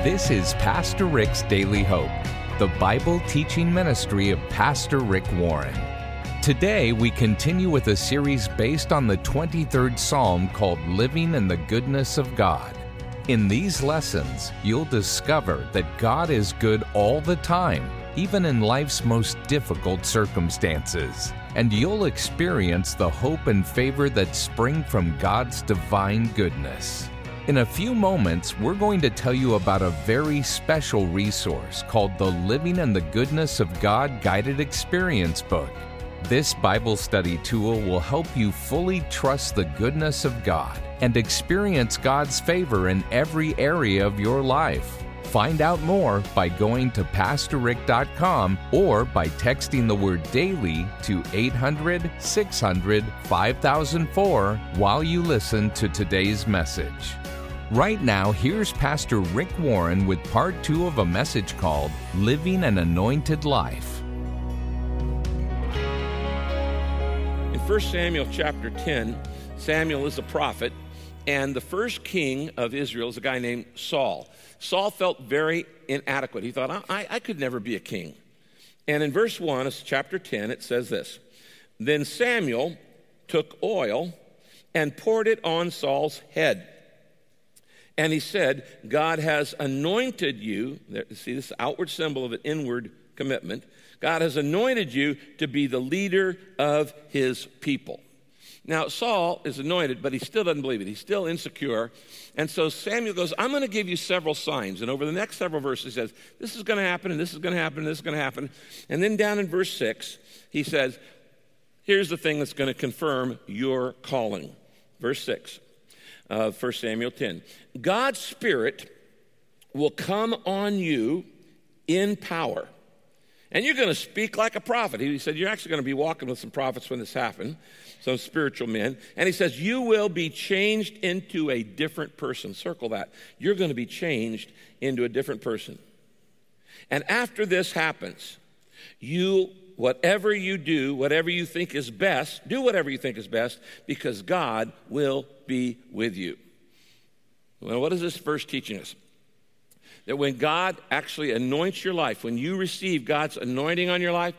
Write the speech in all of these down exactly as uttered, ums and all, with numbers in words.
This is Pastor Rick's Daily Hope, the Bible teaching ministry of Pastor Rick Warren. Today, we continue with a series based on the twenty-third Psalm called Living in the Goodness of God. In these lessons, you'll discover that God is good all the time, even in life's most difficult circumstances. And you'll experience the hope and favor that spring from God's divine goodness. In a few moments, we're going to tell you about a very special resource called the Living in the Goodness of God Guided Experience Book. This Bible study tool will help you fully trust the goodness of God and experience God's favor in every area of your life. Find out more by going to pastor rick dot com or by texting the word DAILY to eight hundred, six hundred, five thousand four while you listen to today's message. Right now, here's Pastor Rick Warren with part two of a message called Living an Anointed Life. In First Samuel chapter ten, Samuel is a prophet, and the first king of Israel is a guy named Saul. Saul felt very inadequate. He thought, I, I could never be a king. And in verse one of chapter ten, it says this: Then Samuel took oil and poured it on Saul's head. And he said, God has anointed you. There, see, this outward symbol of an inward commitment. God has anointed you to be the leader of his people. Now, Saul is anointed, but he still doesn't believe it. He's still insecure. And so Samuel goes, I'm going to give you several signs. And over the next several verses, he says, this is going to happen, and this is going to happen, and this is going to happen. And then down in verse six, he says, here's the thing that's going to confirm your calling. Verse six of First Samuel ten. God's Spirit will come on you in power. And you're going to speak like a prophet. He said, you're actually going to be walking with some prophets when this happens, some spiritual men. And he says, you will be changed into a different person. Circle that. You're going to be changed into a different person. And after this happens, you, whatever you do, whatever you think is best, do whatever you think is best, because God will be with you. Well, what is this verse teaching us? That when God actually anoints your life, when you receive God's anointing on your life,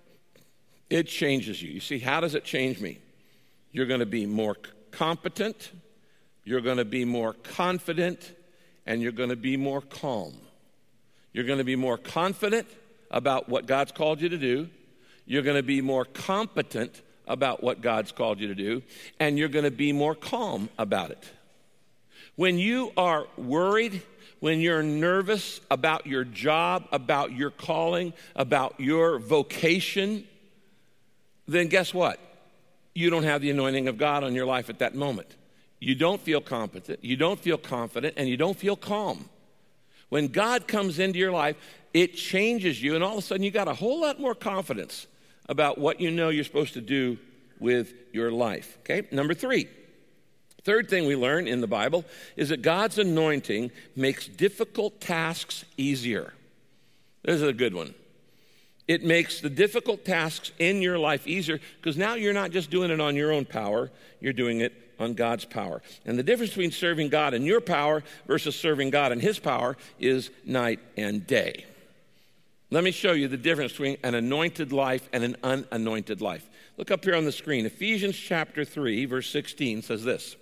it changes you. You see, how does it change me? You're going to be more competent, you're going to be more confident, and you're going to be more calm. You're going to be more confident about what God's called you to do. You're going to be more competent about what God's called you to do, and you're going to be more calm about it. When you are worried, when you're nervous about your job, about your calling, about your vocation, then guess what? You don't have the anointing of God on your life at that moment. You don't feel competent, you don't feel confident, and you don't feel calm. When God comes into your life, it changes you, and all of a sudden you got a whole lot more confidence about what you know you're supposed to do with your life. Okay, number three. Third thing we learn in the Bible is that God's anointing makes difficult tasks easier. This is a good one. It makes the difficult tasks in your life easier because now you're not just doing it on your own power, you're doing it on God's power. And the difference between serving God in your power versus serving God in his power is night and day. Let me show you the difference between an anointed life and an unanointed life. Look up here on the screen. Ephesians chapter three, verse sixteen says this: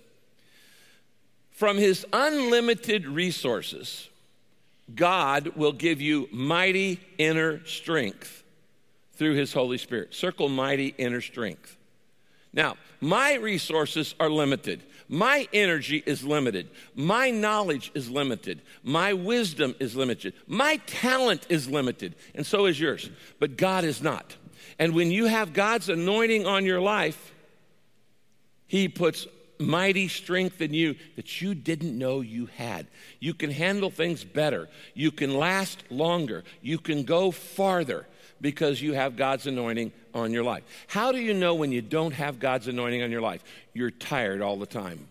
From his unlimited resources, God will give you mighty inner strength through his Holy Spirit. Circle mighty inner strength. Now, my resources are limited. My energy is limited. My knowledge is limited. My wisdom is limited. My talent is limited, and so is yours. But God is not. And when you have God's anointing on your life, he puts mighty strength in you that you didn't know you had. You can handle things better. You can last longer. You can go farther because you have God's anointing on your life. How do you know when you don't have God's anointing on your life? You're tired all the time.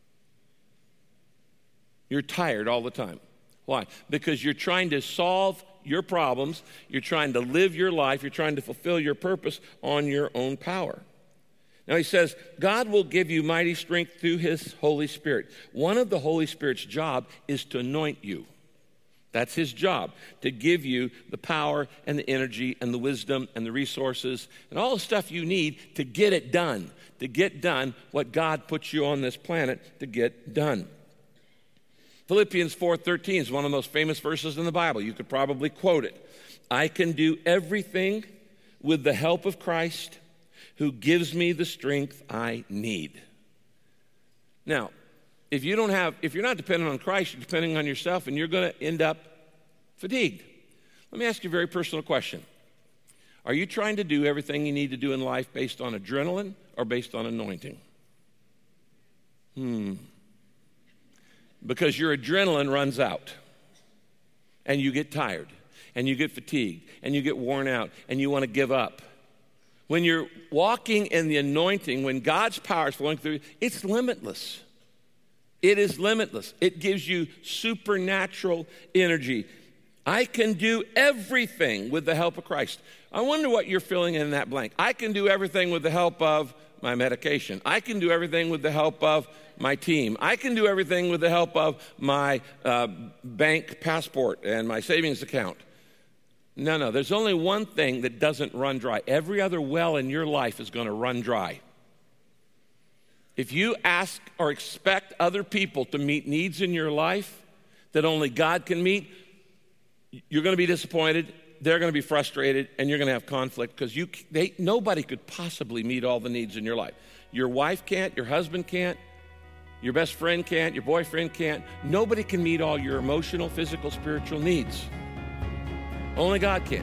You're tired all the time. Why? Because you're trying to solve your problems. You're trying to live your life. You're trying to fulfill your purpose on your own power. Now he says, God will give you mighty strength through his Holy Spirit. One of the Holy Spirit's job is to anoint you. That's his job, to give you the power and the energy and the wisdom and the resources and all the stuff you need to get it done, to get done what God puts you on this planet to get done. Philippians four thirteen is one of the most famous verses in the Bible. You could probably quote it. I can do everything with the help of Christ who gives me the strength I need. Now, if you don't have, if you're not dependent on Christ, you're depending on yourself, and you're going to end up fatigued. Let me ask you a very personal question. Are you trying to do everything you need to do in life based on adrenaline or based on anointing? Hmm. Because your adrenaline runs out, and you get tired, and you get fatigued, and you get worn out, and you want to give up. When you're walking in the anointing, when God's power is flowing through you, it's limitless. It is limitless. It gives you supernatural energy. I can do everything with the help of Christ. I wonder what you're filling in that blank. I can do everything with the help of my medication. I can do everything with the help of my team. I can do everything with the help of my uh, bank passport and my savings account. No, no, there's only one thing that doesn't run dry. Every other well in your life is going to run dry. If you ask or expect other people to meet needs in your life that only God can meet, you're going to be disappointed, they're going to be frustrated, and you're going to have conflict because you, they, nobody could possibly meet all the needs in your life. Your wife can't, your husband can't, your best friend can't, your boyfriend can't. Nobody can meet all your emotional, physical, spiritual needs. Only God can.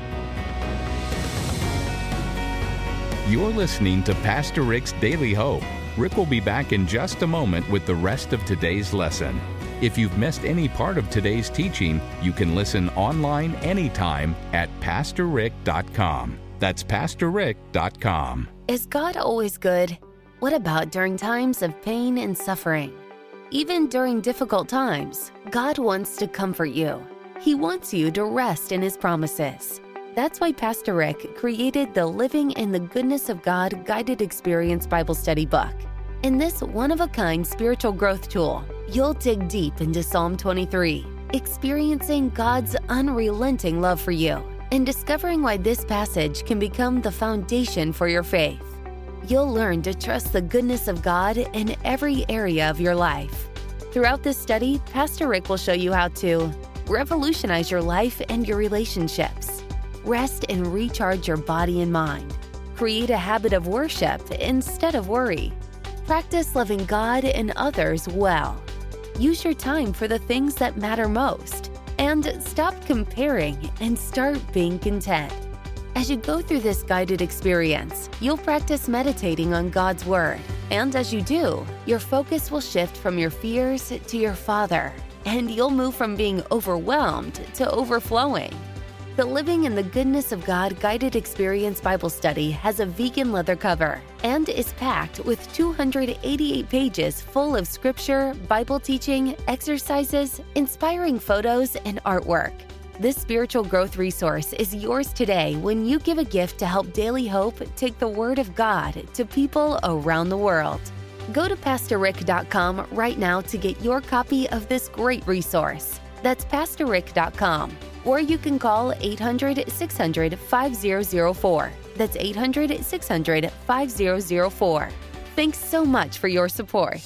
You're listening to Pastor Rick's Daily Hope. Rick will be back in just a moment with the rest of today's lesson. If you've missed any part of today's teaching, you can listen online anytime at pastor rick dot com. That's pastor rick dot com. Is God always good? What about during times of pain and suffering? Even during difficult times, God wants to comfort you. He wants you to rest in His promises. That's why Pastor Rick created the Living in the Goodness of God Guided Experience Bible Study book. In this one-of-a-kind spiritual growth tool, you'll dig deep into Psalm twenty-three, experiencing God's unrelenting love for you, and discovering why this passage can become the foundation for your faith. You'll learn to trust the goodness of God in every area of your life. Throughout this study, Pastor Rick will show you how to revolutionize your life and your relationships, rest and recharge your body and mind, create a habit of worship instead of worry, practice loving God and others well, use your time for the things that matter most, and stop comparing and start being content. As you go through this guided experience, you'll practice meditating on God's Word, and as you do, your focus will shift from your fears to your Father, and you'll move from being overwhelmed to overflowing. The Living in the Goodness of God Guided Experience Bible Study has a vegan leather cover and is packed with two hundred eighty-eight pages full of scripture, Bible teaching, exercises, inspiring photos, and artwork. This spiritual growth resource is yours today when you give a gift to help Daily Hope take the Word of God to people around the world. Go to pastor rick dot com right now to get your copy of this great resource. That's pastor rick dot com. Or you can call eight hundred, six hundred, five zero zero four. That's eight hundred, six hundred, five zero zero four. Thanks so much for your support.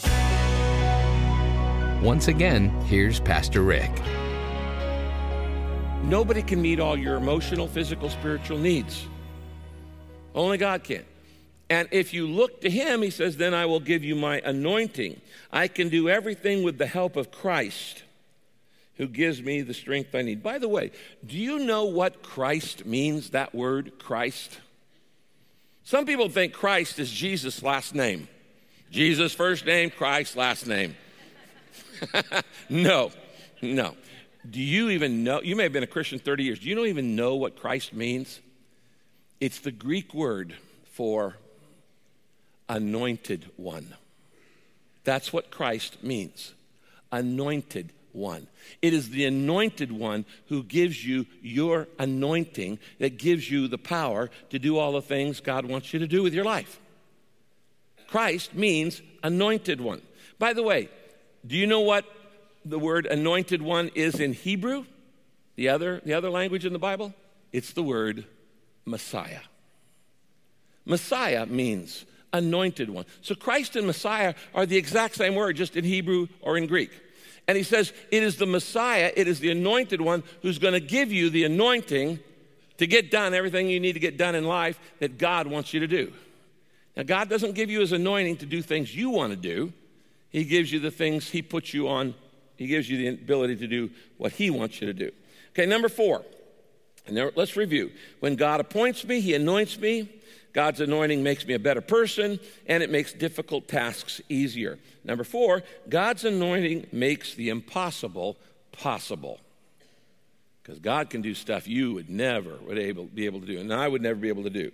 Once again, here's Pastor Rick. Nobody can meet all your emotional, physical, spiritual needs. Only God can. And if you look to Him, He says, then I will give you my anointing. I can do everything with the help of Christ, who gives me the strength I need. By the way, do you know what Christ means, that word, Christ? Some people think Christ is Jesus' last name. Jesus' first name, Christ last name. No, no. Do you even know? You may have been a Christian thirty years. Do you don't even know what Christ means? It's the Greek word for anointed one. That's what Christ means, anointed one. It is the anointed one who gives you your anointing, that gives you the power to do all the things God wants you to do with your life. Christ means anointed one. By the way, do you know what the word anointed one is in Hebrew, the other, the other language in the Bible? It's the word Messiah. Messiah means anointed one. So Christ and Messiah are the exact same word, just in Hebrew or in Greek. And he says, it is the Messiah, it is the anointed one who's going to give you the anointing to get done everything you need to get done in life that God wants you to do. Now, God doesn't give you his anointing to do things you want to do. He gives you the things he puts you on. He gives you the ability to do what he wants you to do. Okay, number four. And now let's review. When God appoints me, he anoints me. God's anointing makes me a better person, and it makes difficult tasks easier. Number four, God's anointing makes the impossible possible. Because God can do stuff you would never would able, be able to do, and I would never be able to do.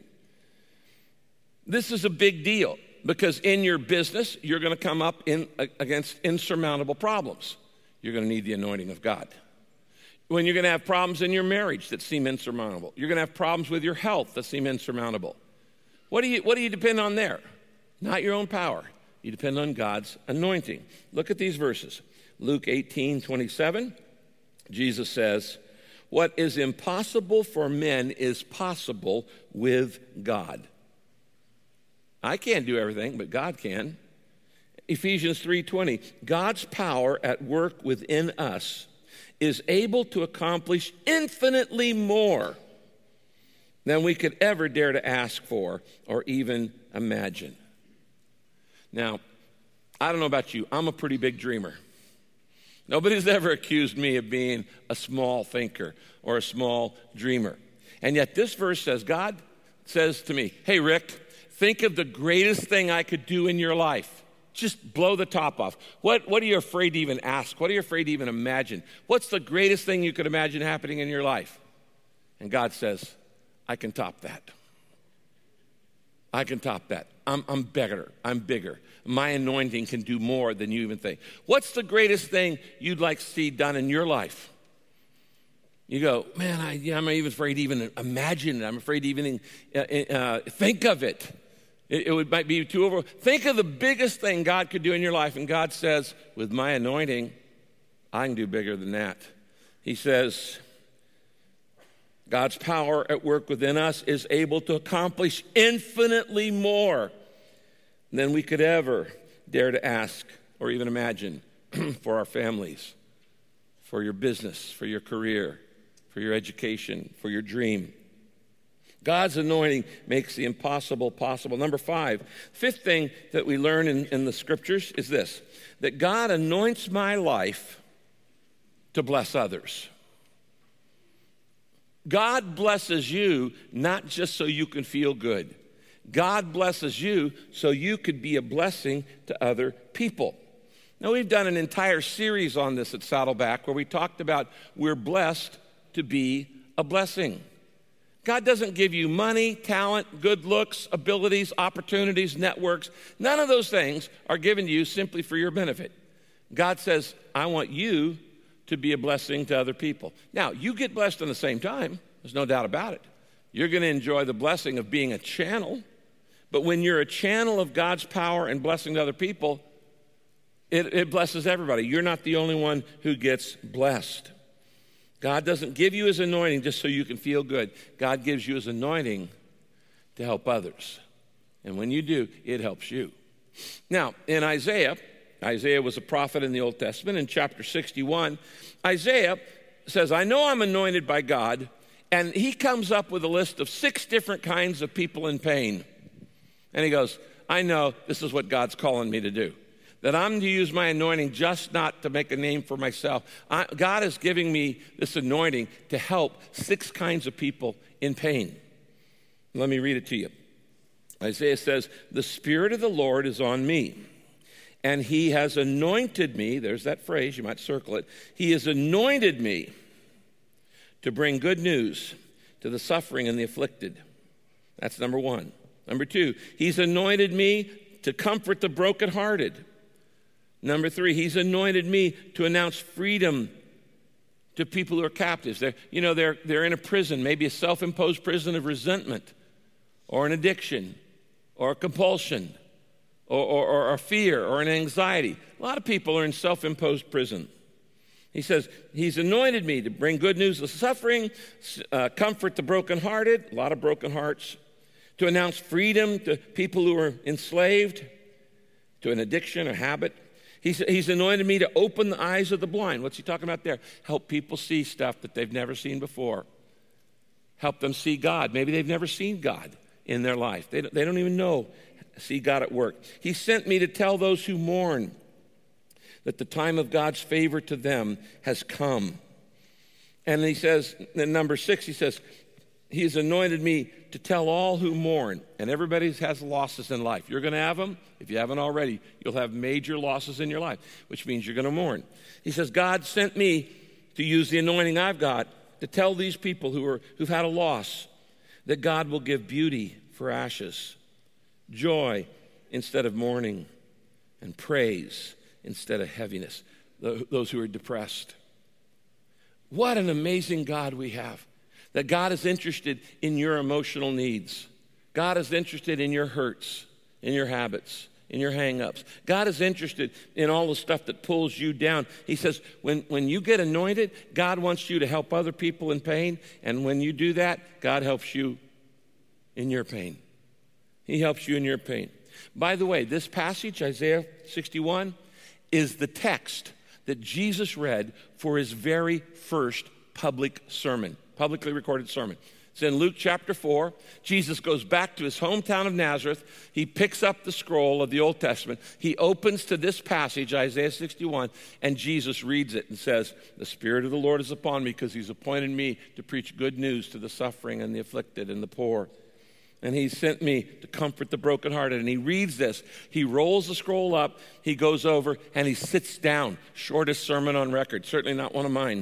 This is a big deal, because in your business, you're going to come up in, against insurmountable problems. You're going to need the anointing of God. When you're going to have problems in your marriage that seem insurmountable. You're going to have problems with your health that seem insurmountable. What do you, what do you depend on there? Not your own power. You depend on God's anointing. Look at these verses. Luke eighteen twenty-seven, Jesus says, what is impossible for men is possible with God. I can't do everything, but God can. Ephesians three twenty, God's power at work within us is able to accomplish infinitely more than we could ever dare to ask for or even imagine. Now, I don't know about you, I'm a pretty big dreamer. Nobody's ever accused me of being a small thinker or a small dreamer. And yet this verse says, God says to me, hey, Rick, think of the greatest thing I could do in your life. Just blow the top off. What, what are you afraid to even ask? What are you afraid to even imagine? What's the greatest thing you could imagine happening in your life? And God says, I can top that. I can top that. I'm, I'm better. I'm bigger. My anointing can do more than you even think. What's the greatest thing you'd like to see done in your life? You go, man, I, yeah, I'm even afraid to even imagine it. I'm afraid to even uh, uh, think of it. It, it would, might be too over. Think of the biggest thing God could do in your life. And God says, with my anointing, I can do bigger than that. He says, God's power at work within us is able to accomplish infinitely more than we could ever dare to ask or even imagine for our families, for your business, for your career, for your education, for your dream. God's anointing makes the impossible possible. Number five, fifth thing that we learn in, in the scriptures is this, that God anoints my life to bless others. God blesses you not just so you can feel good. God blesses you so you could be a blessing to other people. Now, we've done an entire series on this at Saddleback where we talked about we're blessed to be a blessing. God doesn't give you money, talent, good looks, abilities, opportunities, networks. None of those things are given to you simply for your benefit. God says, I want you to be a blessing to other people. Now, you get blessed in the same time. There's no doubt about it. You're going to enjoy the blessing of being a channel. But when you're a channel of God's power and blessing to other people, it, it blesses everybody. You're not the only one who gets blessed. God doesn't give you his anointing just so you can feel good. God gives you his anointing to help others. And when you do, it helps you. Now, in Isaiah, Isaiah was a prophet in the Old Testament. In chapter sixty-one, Isaiah says, I know I'm anointed by God, and he comes up with a list of six different kinds of people in pain. And he goes, I know this is what God's calling me to do, that I'm to use my anointing just not to make a name for myself. I, God is giving me this anointing to help six kinds of people in pain. Let me read it to you. Isaiah says, the Spirit of the Lord is on me, and he has anointed me. There's that phrase, you might circle it. He has anointed me to bring good news to the suffering and the afflicted. That's number one. Number two, he's anointed me to comfort the brokenhearted. Number three, he's anointed me to announce freedom to people who are captives. They're, you know, they're, they're in a prison, maybe a self-imposed prison of resentment or an addiction or a compulsion or, or, or a fear or an anxiety. A lot of people are in self-imposed prison. He says, he's anointed me to bring good news of suffering, uh, comfort the brokenhearted, a lot of broken hearts, to announce freedom to people who are enslaved to an addiction, a habit. He's, he's anointed me to open the eyes of the blind. What's he talking about there? Help people see stuff that they've never seen before. Help them see God. Maybe they've never seen God in their life. They, they don't even know, see God at work. He sent me to tell those who mourn that the time of God's favor to them has come. And he says, in number six, he says, he has anointed me to tell all who mourn. And everybody has losses in life. You're going to have them. If you haven't already, you'll have major losses in your life, which means you're going to mourn. He says, God sent me to use the anointing I've got to tell these people who are, who've had a loss that God will give beauty for ashes, joy instead of mourning, and praise instead of heaviness, those who are depressed. What an amazing God we have, that God is interested in your emotional needs. God is interested in your hurts, in your habits, in your hang-ups. God is interested in all the stuff that pulls you down. He says, when, when you get anointed, God wants you to help other people in pain, and when you do that, God helps you in your pain. He helps you in your pain. By the way, this passage, Isaiah sixty-one, is the text that Jesus read for his very first public sermon, publicly recorded sermon. It's in Luke chapter four. Jesus goes back to his hometown of Nazareth. He picks up the scroll of the Old Testament. He opens to this passage, Isaiah sixty-one, and Jesus reads it and says, the Spirit of the Lord is upon me because he's appointed me to preach good news to the suffering and the afflicted and the poor. And he sent me to comfort the brokenhearted. And he reads this. He rolls the scroll up. He goes over and he sits down. Shortest sermon on record. Certainly not one of mine.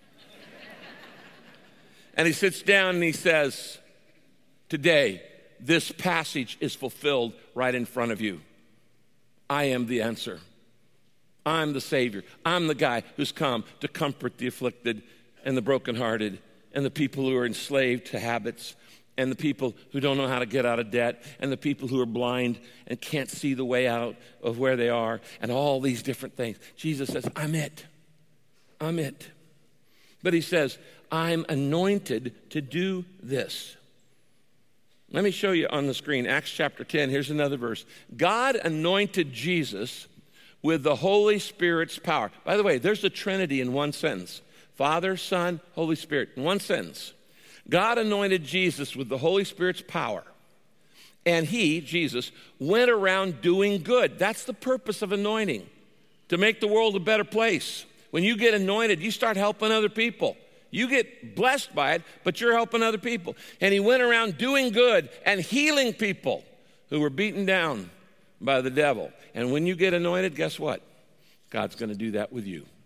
And he sits down and he says, today, this passage is fulfilled right in front of you. I am the answer. I'm the Savior. I'm the guy who's come to comfort the afflicted and the brokenhearted and the people who are enslaved to habits, and the people who don't know how to get out of debt, and the people who are blind and can't see the way out of where they are, and all these different things. Jesus says, I'm it. I'm it. But he says, I'm anointed to do this. Let me show you on the screen, Acts chapter ten. Here's another verse. God anointed Jesus with the Holy Spirit's power. By the way, there's the Trinity in one sentence. Father, Son, Holy Spirit, in one sentence. God anointed Jesus with the Holy Spirit's power. And he, Jesus, went around doing good. That's the purpose of anointing, to make the world a better place. When you get anointed, you start helping other people. You get blessed by it, but you're helping other people. And he went around doing good and healing people who were beaten down by the devil. And when you get anointed, guess what? God's going to do that with you.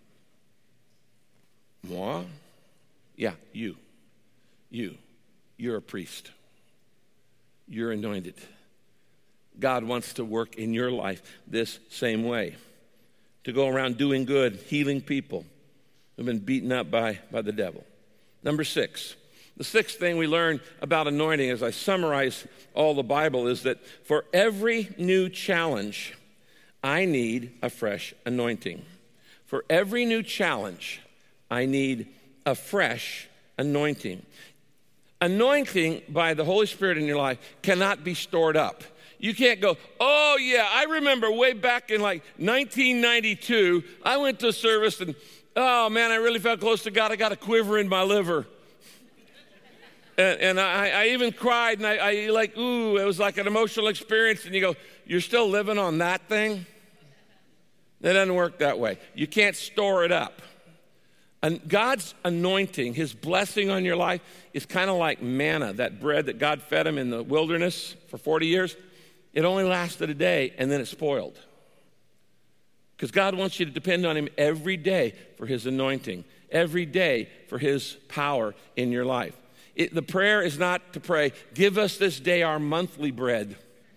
Moi? Yeah, you. You. You're a priest. You're anointed. God wants to work in your life this same way. To go around doing good, healing people who've been beaten up by, by the devil. Number six. The sixth thing we learn about anointing, as I summarize all the Bible, is that for every new challenge, I need a fresh anointing. For every new challenge, I need a fresh anointing. Anointing by the Holy Spirit in your life cannot be stored up. You can't go, oh yeah, I remember way back in like nineteen ninety-two, I went to a service and, oh man, I really felt close to God. I got a quiver in my liver. And, and I, I even cried, and I, I like, ooh, it was like an emotional experience. And you go, you're still living on that thing? It doesn't work that way. You can't store it up. And God's anointing, his blessing on your life, is kind of like manna, that bread that God fed him in the wilderness for forty years. It only lasted a day, and then it spoiled. Because God wants you to depend on him every day for his anointing, every day for his power in your life. It, the prayer is not to pray, give us this day our monthly bread.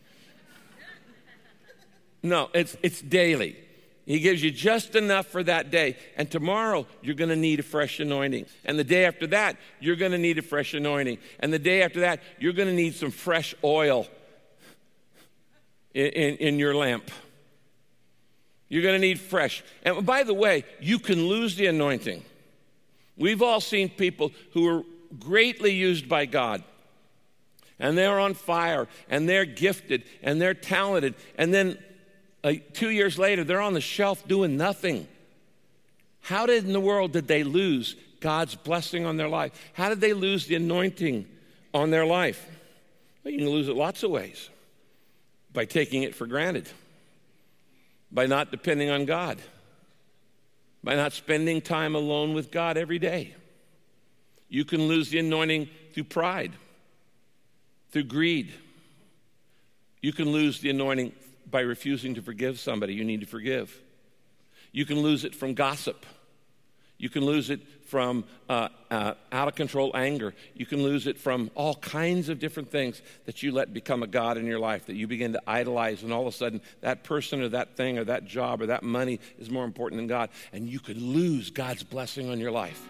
No, it's it's daily. He gives you just enough for that day. And tomorrow, you're going to need a fresh anointing. And the day after that, you're going to need a fresh anointing. And the day after that, you're going to need some fresh oil in, in, in your lamp. You're going to need fresh. And by the way, you can lose the anointing. We've all seen people who are greatly used by God, and they're on fire, and they're gifted, and they're talented, and then uh, two years later, they're on the shelf doing nothing. How did in the world did they lose God's blessing on their life? How did they lose the anointing on their life? Well, you can lose it lots of ways. By taking it for granted, by not depending on God, by not spending time alone with God every day. You can lose the anointing through pride, through greed. You can lose the anointing by refusing to forgive somebody you need to forgive. You can lose it from gossip. You can lose it from uh, uh, out-of-control anger. You can lose it from all kinds of different things that you let become a god in your life, that you begin to idolize, and all of a sudden that person or that thing or that job or that money is more important than God, and you could lose God's blessing on your life.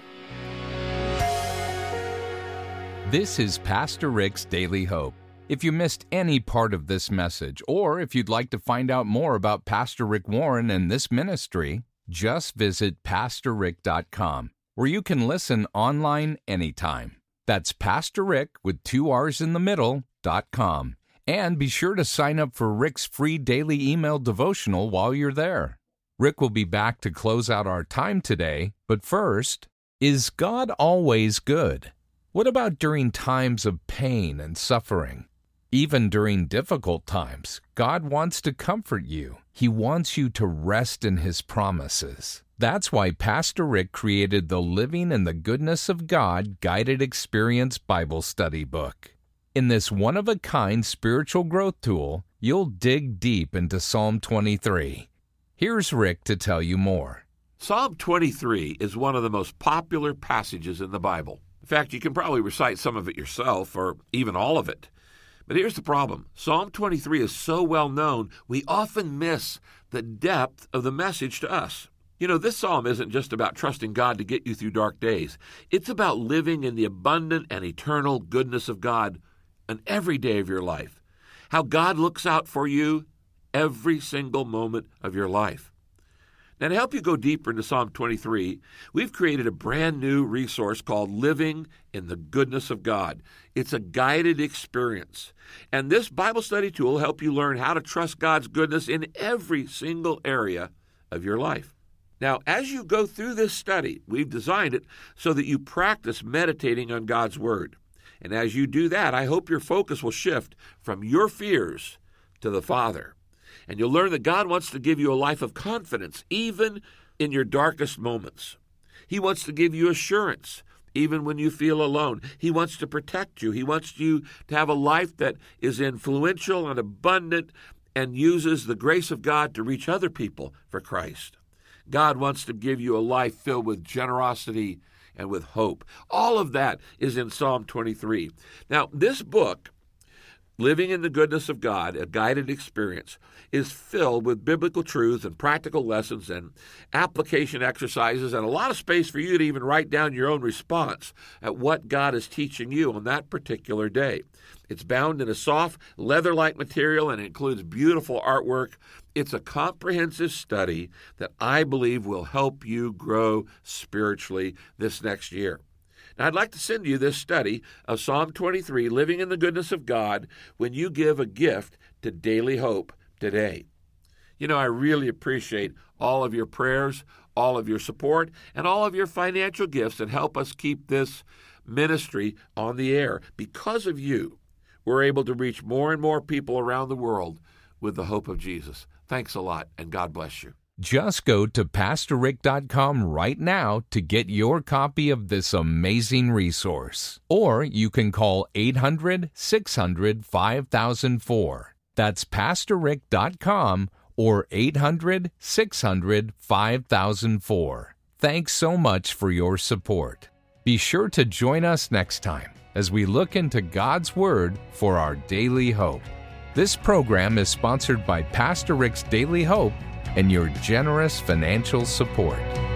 This is Pastor Rick's Daily Hope. If you missed any part of this message, or if you'd like to find out more about Pastor Rick Warren and this ministry, just visit pastor rick dot com, where you can listen online anytime. That's Pastor Rick with two R's in the middle, dot com. And be sure to sign up for Rick's free daily email devotional while you're there. Rick will be back to close out our time today, but first, is God always good? What about during times of pain and suffering? Even during difficult times, God wants to comfort you. He wants you to rest in His promises. That's why Pastor Rick created the Living in the Goodness of God Guided Experience Bible Study book. In this one-of-a-kind spiritual growth tool, you'll dig deep into Psalm twenty-three. Here's Rick to tell you more. Psalm twenty-three is one of the most popular passages in the Bible. In fact, you can probably recite some of it yourself, or even all of it. But here's the problem. Psalm twenty-three is so well known, we often miss the depth of the message to us. You know, this psalm isn't just about trusting God to get you through dark days. It's about living in the abundant and eternal goodness of God on every day of your life. How God looks out for you every single moment of your life. Now, to help you go deeper into Psalm twenty-three, we've created a brand new resource called Living in the Goodness of God. It's a guided experience. And this Bible study tool will help you learn how to trust God's goodness in every single area of your life. Now, as you go through this study, we've designed it so that you practice meditating on God's Word. And as you do that, I hope your focus will shift from your fears to the Father. And you'll learn that God wants to give you a life of confidence, even in your darkest moments. He wants to give you assurance, even when you feel alone. He wants to protect you. He wants you to have a life that is influential and abundant and uses the grace of God to reach other people for Christ. God wants to give you a life filled with generosity and with hope. All of that is in Psalm twenty-three. Now, this book, Living in the Goodness of God, a guided experience, is filled with biblical truths and practical lessons and application exercises and a lot of space for you to even write down your own response at what God is teaching you on that particular day. It's bound in a soft, leather-like material and includes beautiful artwork. It's a comprehensive study that I believe will help you grow spiritually this next year. Now, I'd like to send you this study of Psalm twenty-three, Living in the Goodness of God, when you give a gift to Daily Hope today. You know, I really appreciate all of your prayers, all of your support, and all of your financial gifts that help us keep this ministry on the air. Because of you, we're able to reach more and more people around the world with the hope of Jesus. Thanks a lot, and God bless you. Just go to pastor rick dot com right now to get your copy of this amazing resource. Or you can call eight hundred, six hundred, five thousand four. That's pastor rick dot com or eight hundred, six hundred, five thousand four. Thanks so much for your support. Be sure to join us next time as we look into God's Word for our daily hope. This program is sponsored by Pastor Rick's Daily Hope and your generous financial support.